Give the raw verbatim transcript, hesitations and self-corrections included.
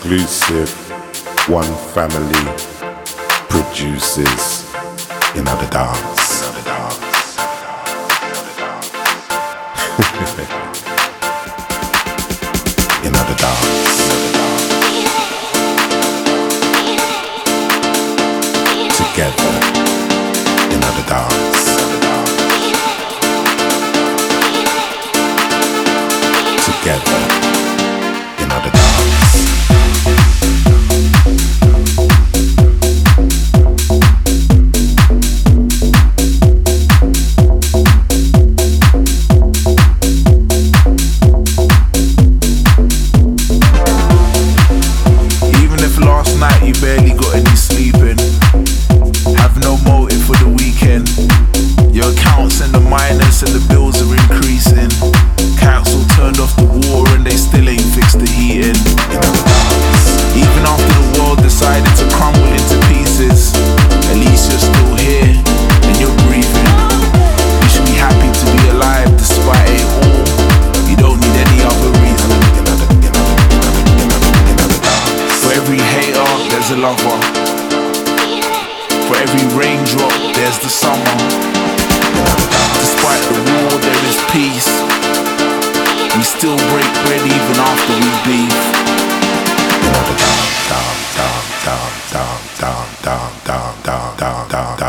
exclusive. One family produces another dance. Another dance. Another dance. Together. Another dance. Together. Another dance. And the bills are increasing. Council turned off the water and they still ain't fixed the heating. Even after the world decided to crumble into pieces, at least you're still here and you're breathing. You should be happy to be alive despite it all. You don't need any other reason. For every hater, there's a lover. For every raindrop, there's the summer. Despite the war, there is peace. We still break bread even after we beef. Down, down, down, down, down, down, down, down, down, down, down.